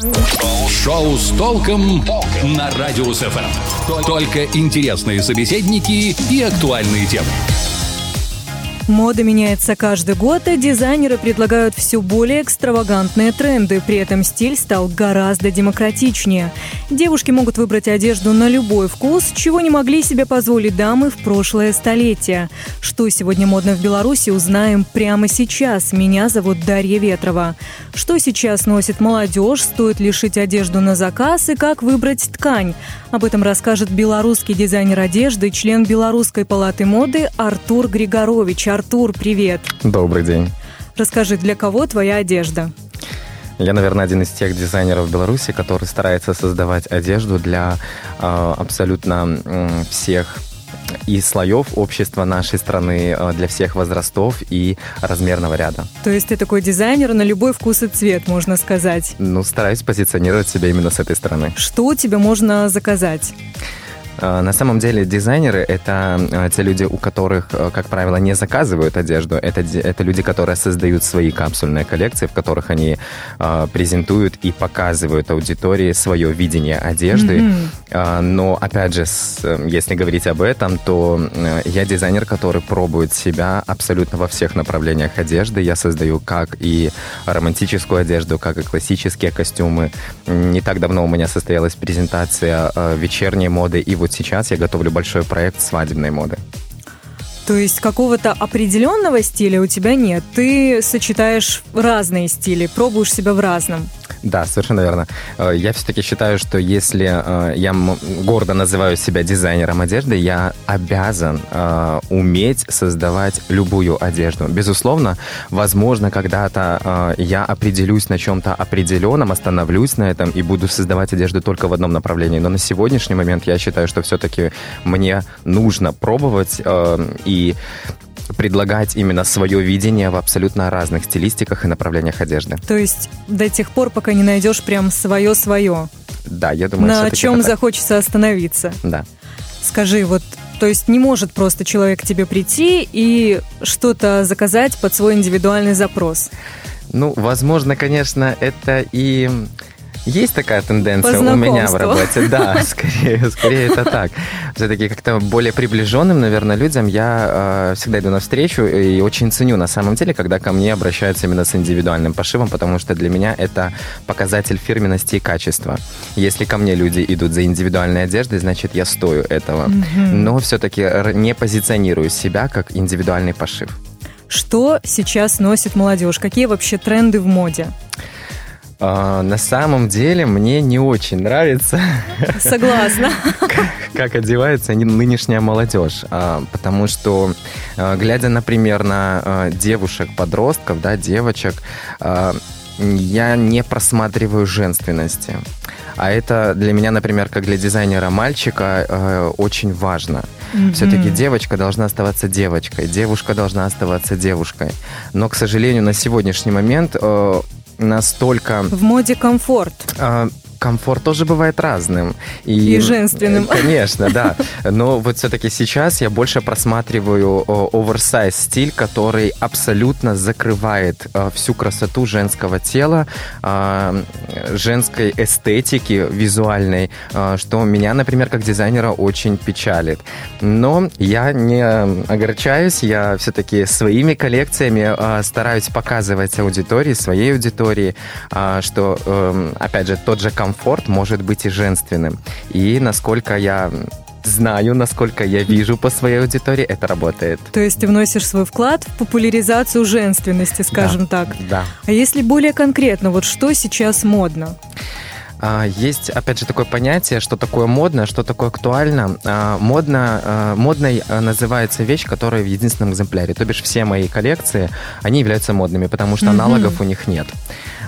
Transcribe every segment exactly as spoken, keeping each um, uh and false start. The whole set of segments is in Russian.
Шоу с толком на Радио эс эф эм. Только интересные собеседники и актуальные темы. Мода меняется каждый год, и дизайнеры предлагают все более экстравагантные тренды. При этом стиль стал гораздо демократичнее. Девушки могут выбрать одежду на любой вкус, чего не могли себе позволить дамы в прошлое столетие. Что сегодня модно в Беларуси, узнаем прямо сейчас. Меня зовут Дарья Ветрова. Что сейчас носит молодежь, стоит ли шить одежду на заказ и как выбрать ткань? Об этом расскажет белорусский дизайнер одежды, член Белорусской палаты моды Артур Григорович. Артур, привет. Добрый день. Расскажи, для кого твоя одежда? Я, наверное, один из тех дизайнеров в Беларуси, который старается создавать одежду для э, абсолютно э, всех и слоев общества нашей страны, э, для всех возрастов и размерного ряда. То есть ты такой дизайнер на любой вкус и цвет, можно сказать? Ну, стараюсь позиционировать себя именно с этой стороны. Что у тебя можно заказать? На самом деле дизайнеры – это те люди, у которых, как правило, не заказывают одежду. Это, это люди, которые создают свои капсульные коллекции, в которых они э, презентуют и показывают аудитории свое видение одежды. Mm-hmm. Э, но, опять же, с, если говорить об этом, то э, я дизайнер, который пробует себя абсолютно во всех направлениях одежды. Я создаю как и романтическую одежду, как и классические костюмы. Не так давно у меня состоялась презентация э, вечерней моды, и вот сейчас я готовлю большой проект свадебной моды. То есть какого-то определенного стиля у тебя нет? Ты сочетаешь разные стили, пробуешь себя в разном? Да, совершенно верно. Я все-таки считаю, что если я гордо называю себя дизайнером одежды, я обязан э, уметь создавать любую одежду. Безусловно, возможно, когда-то э, я определюсь на чем-то определенном, остановлюсь на этом и буду создавать одежду только в одном направлении. Но на сегодняшний момент я считаю, что все-таки мне нужно пробовать э, и предлагать именно свое видение в абсолютно разных стилистиках и направлениях одежды. То есть до тех пор, пока не найдешь прям свое-свое. Да, я думаю, на чем захочется остановиться. Да. Скажи, вот, то есть не может просто человек к тебе прийти и что-то заказать под свой индивидуальный запрос? Ну, возможно, конечно, это и... Есть такая тенденция у меня в работе, да, скорее, скорее это так. Все-таки как-то более приближенным, наверное, людям я э, всегда иду навстречу и очень ценю на самом деле, когда ко мне обращаются именно с индивидуальным пошивом, потому что для меня это показатель фирменности и качества. Если ко мне люди идут за индивидуальной одеждой, значит, я стою этого. Mm-hmm. Но все-таки не позиционирую себя как индивидуальный пошив. Что сейчас носит молодежь? Какие вообще тренды в моде? Uh, на самом деле мне не очень нравится. Согласна. как, как одевается нынешняя молодежь. Uh, потому что, uh, глядя, например, на uh, девушек-подростков, да, девочек, uh, я не просматриваю женственности. А это для меня, например, как для дизайнера мальчика, uh, очень важно. Mm-hmm. Все-таки девочка должна оставаться девочкой, девушка должна оставаться девушкой. Но, к сожалению, на сегодняшний момент... Uh, настолько... В моде комфорт. Э, комфорт тоже бывает разным. И, и женственным. Конечно, да. Но вот все-таки сейчас я больше просматриваю оверсайз стиль, который абсолютно закрывает э, всю красоту женского тела, э, женской эстетики визуальной, э, что меня, например, как дизайнера очень печалит. Но я не огорчаюсь, я все-таки своими коллекциями э, стараюсь показывать аудитории, своей аудитории, э, что, э, опять же, тот же комфорт может быть и женственным. И насколько я знаю, насколько я вижу по своей аудитории, это работает. То есть ты вносишь свой вклад в популяризацию женственности, скажем да, так. Да. А если более конкретно, вот что сейчас модно? Есть, опять же, такое понятие, что такое модно, что такое актуально. Модно, модной называется вещь, которая в единственном экземпляре. То бишь все мои коллекции, они являются модными, потому что mm-hmm. аналогов у них нет.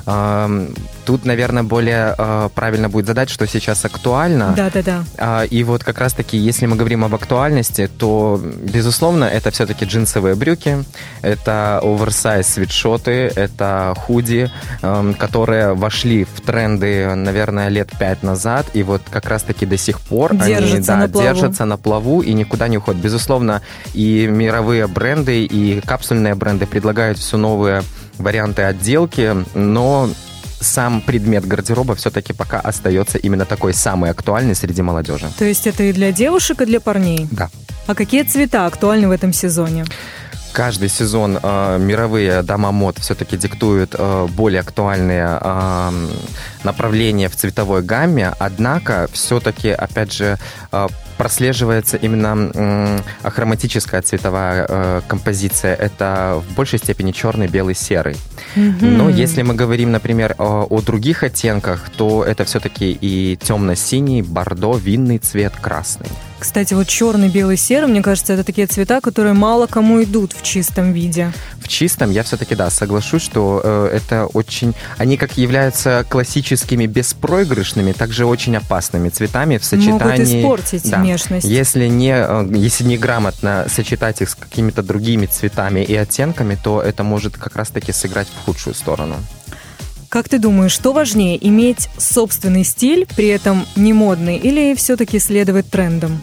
Тут, наверное, более правильно будет задать, что сейчас актуально. Да-да-да. И вот как раз-таки, если мы говорим об актуальности, то, безусловно, это все-таки джинсовые брюки, это оверсайз свитшоты, это худи, которые вошли в тренды, наверное, лет пять назад, и вот как раз-таки до сих пор держатся, они на, да, плаву. держатся на плаву и никуда не уходят. Безусловно, и мировые бренды, и капсульные бренды предлагают все новые варианты отделки, но сам предмет гардероба все-таки пока остается именно такой самый актуальный среди молодежи. То есть это и для девушек, и для парней? Да. А какие цвета актуальны в этом сезоне? Каждый сезон э, мировые дома мод все-таки диктуют э, более актуальные э, направления в цветовой гамме, однако все-таки, опять же, э, прослеживается именно э, ахроматическая цветовая э, композиция. Это в большей степени черный, белый, серый. Mm-hmm. Но если мы говорим, например, о, о других оттенках, то это все-таки и темно-синий, бордо, винный цвет, красный. Кстати, вот черный, белый, серый, мне кажется, это такие цвета, которые мало кому идут в чистом виде. В чистом я все-таки, да, соглашусь, что э, это очень... Они как являются классическими беспроигрышными, также очень опасными цветами в сочетании... Могут испортить да, внешность. Если не, э, если не грамотно сочетать их с какими-то другими цветами и оттенками, то это может как раз-таки сыграть в худшую сторону. Как ты думаешь, что важнее, иметь собственный стиль, при этом не модный, или все-таки следовать трендам?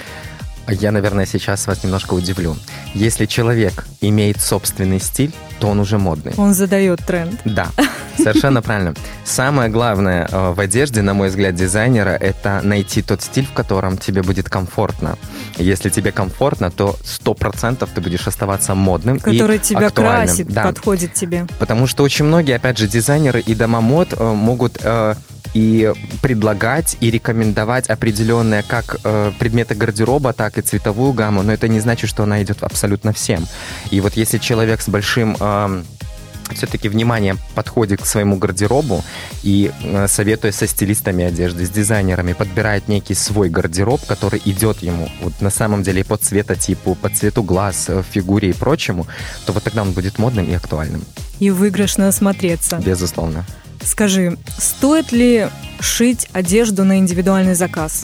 Я, наверное, сейчас вас немножко удивлю. Если человек имеет собственный стиль, то он уже модный. Он задает тренд. Да, совершенно правильно. Самое главное в одежде, на мой взгляд, дизайнера, это найти тот стиль, в котором тебе будет комфортно. Если тебе комфортно, то сто процентов ты будешь оставаться модным и актуальным. Который тебя красит, да. подходит тебе. Потому что очень многие, опять же, дизайнеры и дома мод могут... и предлагать, и рекомендовать определенные как э, предметы гардероба, так и цветовую гамму, но это не значит, что она идет абсолютно всем. И вот если человек с большим э, все-таки вниманием подходит к своему гардеробу и, э, советуя со стилистами одежды, с дизайнерами, подбирает некий свой гардероб, который идет ему вот на самом деле по цветотипу, по цвету глаз, фигуре и прочему, то вот тогда он будет модным и актуальным. И выигрышно смотреться. Безусловно. Скажи, стоит ли шить одежду на индивидуальный заказ?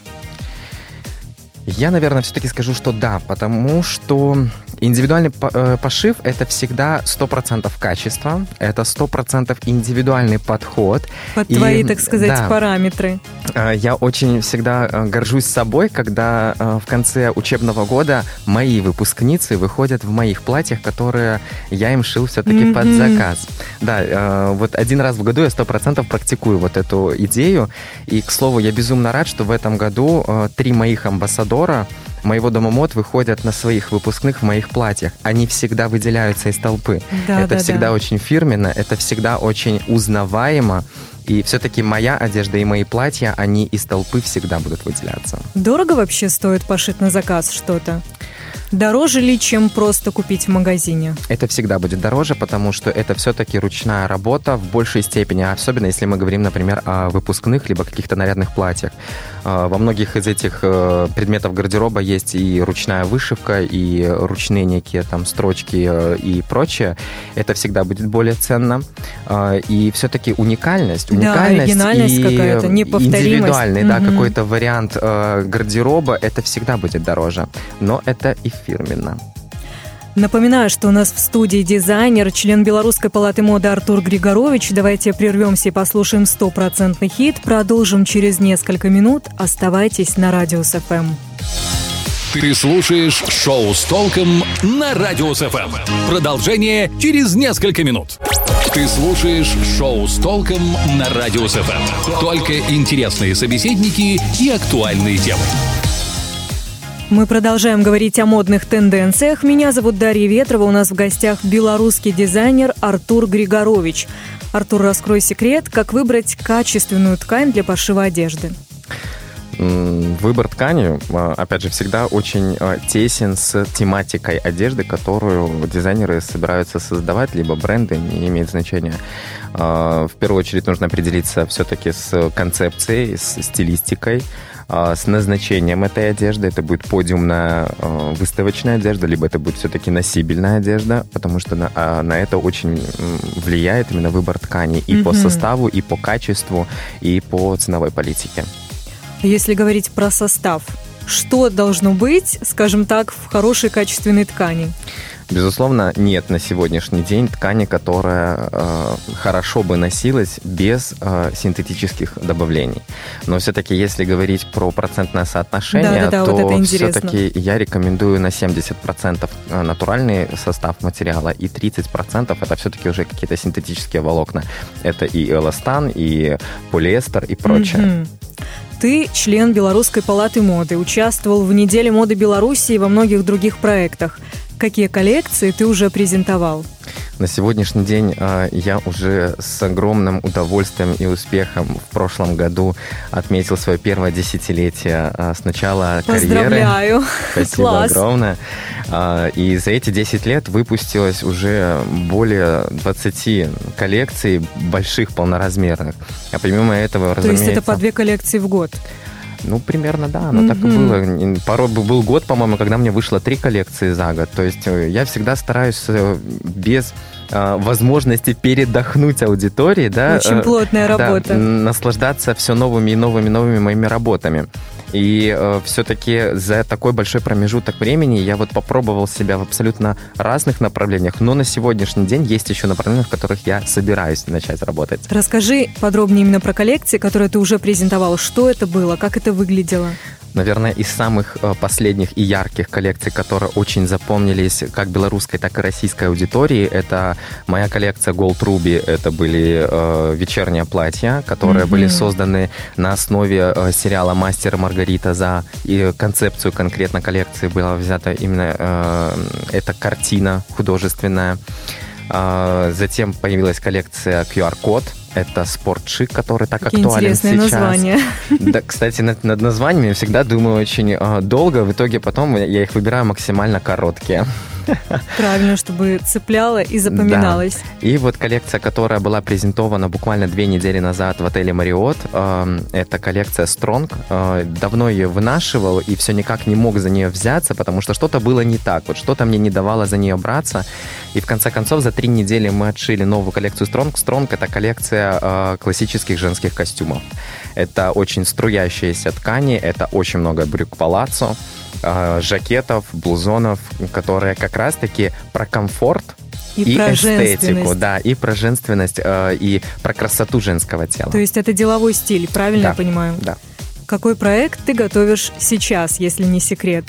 Я, наверное, все-таки скажу, что да, потому что индивидуальный пошив – это всегда сто процентов качество, это сто процентов индивидуальный подход. Под твои, и, так сказать, да, параметры. Я очень всегда горжусь собой, когда в конце учебного года мои выпускницы выходят в моих платьях, которые я им шил все-таки mm-hmm. под заказ. Да, вот один раз в году я сто процентов практикую вот эту идею. И, к слову, я безумно рад, что в этом году три моих амбассадора моего дома мод выходят на своих выпускных в моих платьях. Они всегда выделяются из толпы. Да, это да, всегда да. очень фирменно, это всегда очень узнаваемо. И все-таки моя одежда и мои платья, они из толпы всегда будут выделяться. Дорого вообще стоит пошить на заказ что-то? Дороже ли, чем просто купить в магазине? Это всегда будет дороже, потому что это все-таки ручная работа в большей степени, особенно если мы говорим, например, о выпускных либо каких-то нарядных платьях. Во многих из этих предметов гардероба есть и ручная вышивка, и ручные некие там строчки и прочее. Это всегда будет более ценно. И все-таки уникальность, уникальность да, оригинальность и какая-то, неповторимость. Индивидуальный, угу. да, какой-то вариант гардероба, это всегда будет дороже. Но это и фирменно. Напоминаю, что у нас в студии дизайнер, член Белорусской палаты моды Артур Григорович. Давайте прервемся и послушаем стопроцентный хит. Продолжим через несколько минут. Оставайтесь на Радио СФМ. Ты слушаешь шоу с толком на Радио СФМ. Продолжение через несколько минут. Ты слушаешь шоу с толком на Радио СФМ. Только интересные собеседники и актуальные темы. Мы продолжаем говорить о модных тенденциях. Меня зовут Дарья Ветрова. У нас в гостях белорусский дизайнер Артур Григорович. Артур, раскрой секрет, как выбрать качественную ткань для пошива одежды. Выбор ткани, опять же, всегда очень тесен с тематикой одежды, которую дизайнеры собираются создавать, либо бренды, не имеет значения. В первую очередь нужно определиться все-таки с концепцией, с стилистикой, с назначением этой одежды. Это будет подиумная выставочная одежда, либо это будет все-таки носибельная одежда, потому что на, на это очень влияет именно выбор ткани и mm-hmm. по составу, и по качеству, и по ценовой политике. Если говорить про состав, что должно быть, скажем так, в хорошей качественной ткани? Безусловно, нет на сегодняшний день ткани, которая э, хорошо бы носилась без э, синтетических добавлений. Но все-таки, если говорить про процентное соотношение, да, да, да, то вот все-таки я рекомендую на семьдесят процентов натуральный состав материала, и тридцать процентов это все-таки уже какие-то синтетические волокна. Это и эластан, и полиэстер, и прочее. Mm-hmm. Ты член Белорусской палаты моды, участвовал в неделе моды Беларуси и во многих других проектах. Какие коллекции ты уже презентовал? На сегодняшний день э, я уже с огромным удовольствием и успехом в прошлом году отметил свое первое десятилетие э, с начала карьеры. Поздравляю! Спасибо Класс. огромное. Э, и за эти десять лет выпустилось уже более двадцати коллекций больших, полноразмерных. А помимо этого, То разумеется... есть это по две коллекции в год? Ну, примерно, да, оно Mm-hmm. так и было. Порой был год, по-моему, когда мне вышло три коллекции за год. То есть я всегда стараюсь без э, возможности передохнуть аудитории, да, Очень плотная э, работа. Да, наслаждаться все новыми и новыми новыми моими работами. И э, все-таки за такой большой промежуток времени я вот попробовал себя в абсолютно разных направлениях, но на сегодняшний день есть еще направления, в которых я собираюсь начать работать. Расскажи подробнее именно про коллекции, которые ты уже презентовал. Что это было, как это выглядело? Наверное, из самых последних и ярких коллекций, которые очень запомнились как белорусской, так и российской аудитории, это моя коллекция Gold Ruby. Это были э, вечерние платья, которые mm-hmm. были созданы на основе э, сериала «Мастер и Маргарита». За и концепцию конкретно коллекции была взята именно э, эта картина художественная. Э, затем появилась коллекция ку ар-код. Это спортшик, который так Какие актуален сейчас. Интересные названия. Да, кстати, над, над названиями я всегда думаю очень э, долго. В итоге потом я их выбираю максимально короткие. Правильно, чтобы цепляло и запоминалось. Да. И вот коллекция, которая была презентована буквально две недели назад в отеле Marriott, э, это коллекция Strong. Э, давно ее вынашивал и все никак не мог за нее взяться, потому что что-то было не так. Вот что-то мне не давало за нее браться. И в конце концов за три недели мы отшили новую коллекцию Strong. Strong — это коллекция э, классических женских костюмов. Это очень струящиеся ткани, это очень много брюк палаццо, э, жакетов, блузонов, которые как раз-таки про комфорт и, и про эстетику, да, и про женственность, э, и про красоту женского тела. То есть это деловой стиль, правильно да, я понимаю? Да. Какой проект ты готовишь сейчас, если не секрет?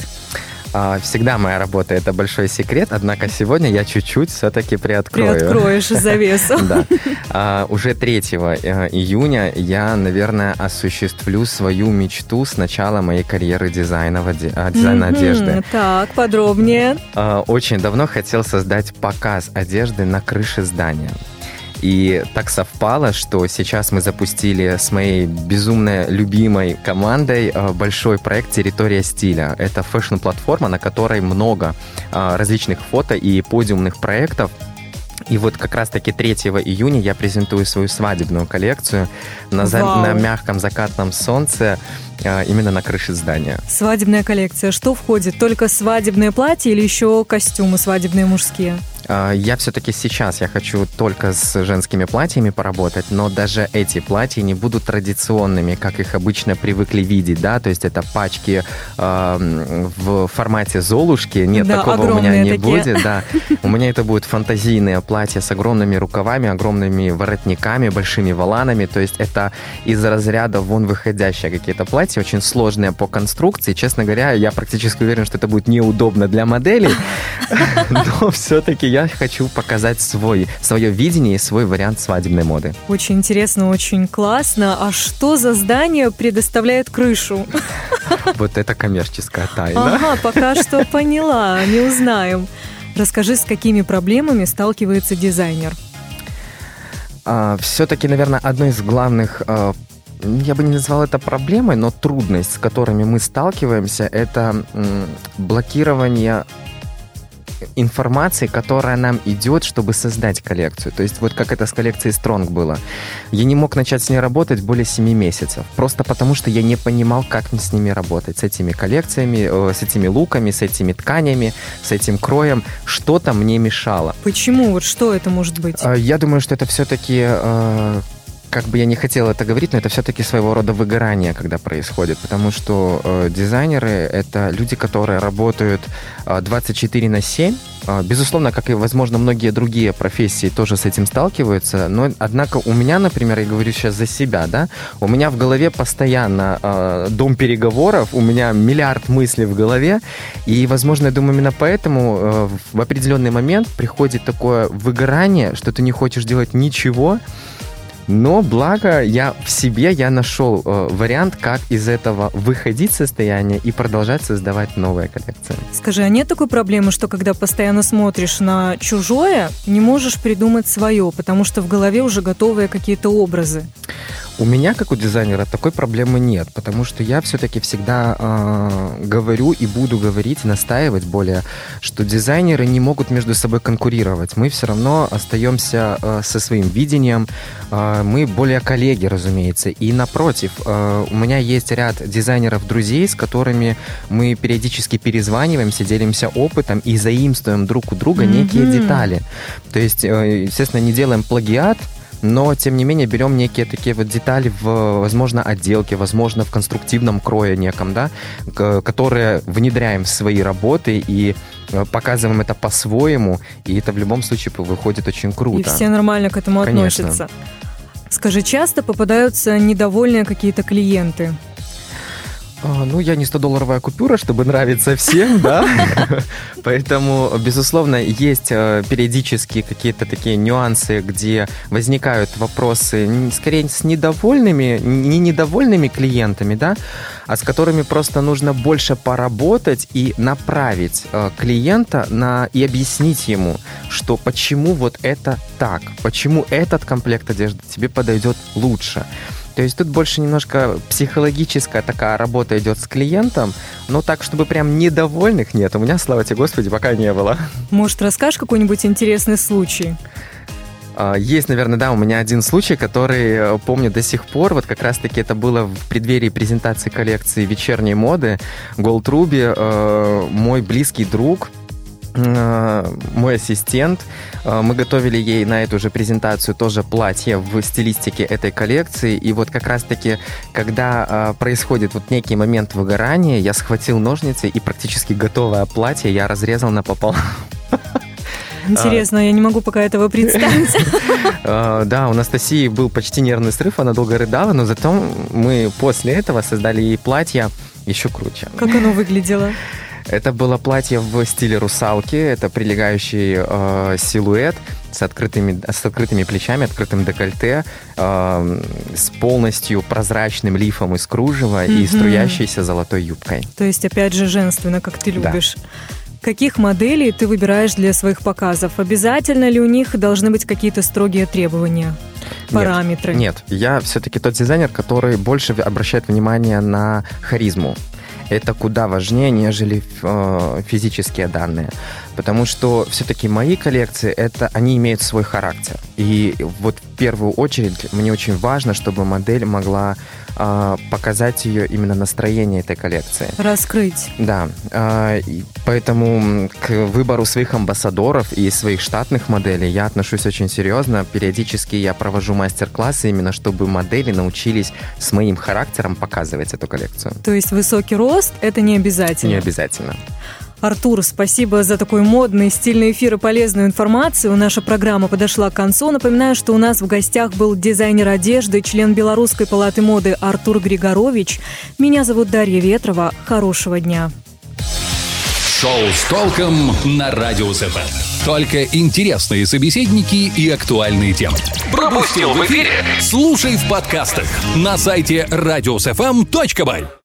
Всегда моя работа — это большой секрет, однако сегодня я чуть-чуть все-таки приоткрою. Приоткроешь завесу. Да. Уже третьего июня я, наверное, осуществлю свою мечту с начала моей карьеры дизайна, дизайна одежды. Так, подробнее. Очень давно хотел создать показ одежды на крыше здания. И так совпало, что сейчас мы запустили с моей безумно любимой командой большой проект «Территория стиля». Это фэшн-платформа, на которой много различных фото и подиумных проектов. И вот как раз-таки третьего июня я презентую свою свадебную коллекцию на, за... на мягком закатном солнце, именно на крыше здания. Свадебная коллекция. Что входит? Только свадебное платье или еще костюмы свадебные мужские? Я все-таки сейчас я хочу только с женскими платьями поработать, но даже эти платья не будут традиционными, как их обычно привыкли видеть, да, то есть это пачки э, в формате Золушки, нет, да, такого у меня не такие. будет, да, у меня это будут фантазийные платья с огромными рукавами, огромными воротниками, большими воланами, то есть это из разряда вон выходящие какие-то платья, очень сложные по конструкции, честно говоря, я практически уверен, что это будет неудобно для моделей, но все-таки я Я хочу показать свой, свое видение и свой вариант свадебной моды. Очень интересно, очень классно. А что за здание предоставляет крышу? Вот это коммерческая тайна. Ага, пока что поняла, не узнаем. Расскажи, с какими проблемами сталкивается дизайнер? А, все-таки, наверное, одной из главных, а, я бы не назвал это проблемой, но трудность, с которыми мы сталкиваемся, это м, блокирование информации, которая нам идет, чтобы создать коллекцию. То есть вот как это с коллекцией Strong было. Я не мог начать с ней работать более семи месяцев. Просто потому, что я не понимал, как с ними работать. С этими коллекциями, с этими луками, с этими тканями, с этим кроем. Что-то мне мешало. Почему? Вот что это может быть? Я думаю, что это все-таки... Как бы я не хотел это говорить, но это все-таки своего рода выгорание, когда происходит, потому что э, дизайнеры — это люди, которые работают э, двадцать четыре на семь, Безусловно, как и, возможно, многие другие профессии тоже с этим сталкиваются, но, однако, у меня, например, я говорю сейчас за себя, да, у меня в голове постоянно э, дом переговоров, у меня миллиард мыслей в голове, и, возможно, я думаю, именно поэтому э, в определенный момент приходит такое выгорание, что ты не хочешь делать ничего. Но благо я в себе я нашел э, вариант, как из этого выходить состояния и продолжать создавать новые коллекции. Скажи, а нет такой проблемы, что когда постоянно смотришь на чужое, не можешь придумать свое, потому что в голове уже готовые какие-то образы? У меня, как у дизайнера, такой проблемы нет, потому что я все-таки всегда э, говорю и буду говорить, настаивать более, что дизайнеры не могут между собой конкурировать. Мы все равно остаемся э, со своим видением, э, мы более коллеги, разумеется. И напротив, э, у меня есть ряд дизайнеров-друзей, с которыми мы периодически перезваниваемся, делимся опытом и заимствуем друг у друга mm-hmm. некие детали. То есть, э, естественно, не делаем плагиат, но, тем не менее, берем некие такие вот детали в, возможно, отделке, возможно, в конструктивном крое неком, да, которые внедряем в свои работы и показываем это по-своему, и это в любом случае выходит очень круто. И все нормально к этому Конечно. Относятся. Скажи, часто попадаются недовольные какие-то клиенты? Ну, я не сто-долларовая купюра, чтобы нравиться всем, да, поэтому, безусловно, есть периодически какие-то такие нюансы, где возникают вопросы, скорее, с недовольными, не недовольными клиентами, да, а с которыми просто нужно больше поработать и направить клиента на, и объяснить ему, что почему вот это так, почему этот комплект одежды тебе подойдет лучше. То есть тут больше немножко психологическая такая работа идет с клиентом, но так, чтобы прям недовольных нет. У меня, слава тебе, Господи, пока не было. Может, расскажешь какой-нибудь интересный случай? Есть, наверное, да, у меня один случай, который помню до сих пор. Вот как раз-таки это было в преддверии презентации коллекции вечерней моды. Gold Ruby, мой близкий друг, мой ассистент. Мы готовили ей на эту же презентацию тоже платье в стилистике этой коллекции. И вот как раз-таки, когда происходит вот некий момент выгорания, я схватил ножницы и практически готовое платье я разрезал напополам. Интересно, а... я не могу пока этого представить. Да, у Анастасии был почти нервный срыв, она долго рыдала, но зато мы после этого создали ей платье еще круче. Как оно выглядело? Это было платье в стиле русалки, это прилегающий э, силуэт с открытыми, с открытыми плечами, открытым декольте, э, с полностью прозрачным лифом из кружева mm-hmm. и струящейся золотой юбкой. То есть, опять же, женственно, как ты любишь. Да. Каких моделей ты выбираешь для своих показов? Обязательно ли у них должны быть какие-то строгие требования, параметры? Нет, нет, я все-таки тот дизайнер, который больше обращает внимание на харизму. Это куда важнее, нежели э, физические данные. Потому что все-таки мои коллекции, это, они имеют свой характер. И вот в первую очередь мне очень важно, чтобы модель могла э, показать ее именно настроение этой коллекции. Раскрыть. Да. Э, и поэтому к выбору своих амбассадоров и своих штатных моделей я отношусь очень серьезно. Периодически я провожу мастер-классы именно, чтобы модели научились с моим характером показывать эту коллекцию. То есть высокий рост – это не обязательно? Не обязательно. Артур, спасибо за такой модный, стильный эфир и полезную информацию. Наша программа подошла к концу. Напоминаю, что у нас в гостях был дизайнер одежды, член Белорусской палаты моды Артур Григорович. Меня зовут Дарья Ветрова. Хорошего дня. Шоу с толком на Радио СФМ. Только интересные собеседники и актуальные темы. Пропустил в эфире? Слушай в подкастах на сайте радио эс эф эм точка бай.